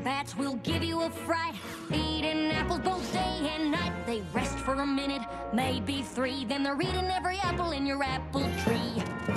bats will give you a fright. Eating apples both day and night. They rest for a minute, maybe 3. Then they're eating every apple in your apple tree.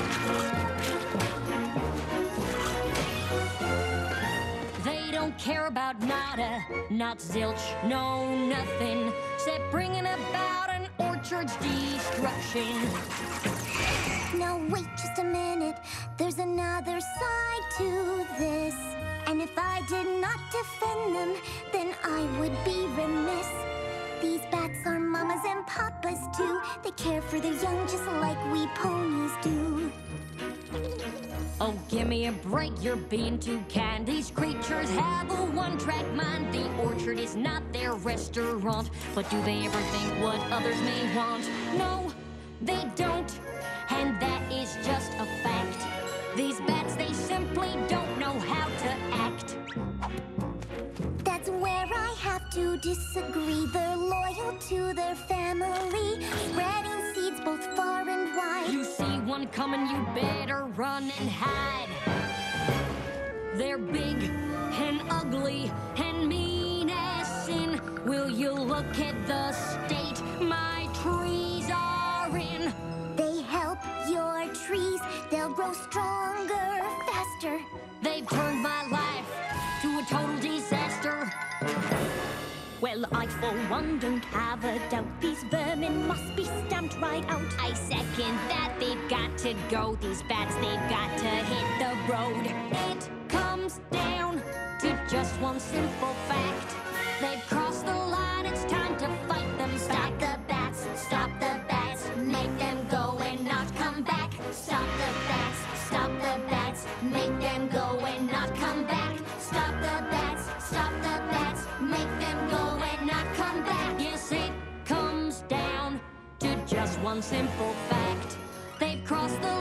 They don't care about nada, not zilch, no nothing, except bringing about an orchard's destruction. Now wait just a minute, there's another side to this. And if I did not defend them, then I would be remiss. These bats are mamas and papas too. They care for their young just like we ponies do. Oh, give me a break, you're being too kind. These creatures have a one-track mind. The orchard is not their restaurant. But do they ever think what others may want? No, they don't. And that is just a fact. These bats, they simply don't know how to act. That's where I have to disagree. They're loyal to their family, spreading seeds both far and wide. You see one coming, you better run and hide. They're big and ugly and mean as sin. Will you look at the state my trees are in? They help your trees, they'll grow stronger, faster. They've turned my life to a total disaster. Well, I for one don't have a doubt. These vermin must be stamped right out. I second that. They've got to go. These bats, they've got to hit the road. It comes down to just one simple fact. They've crossed the line, it's time to fight them back. Stop the bats, stop the bats, make them go and not come back. Stop the bats, make them go and not come back. Stop the bats, make them go and not come back. Yes, it comes down to just one simple fact. They've crossed the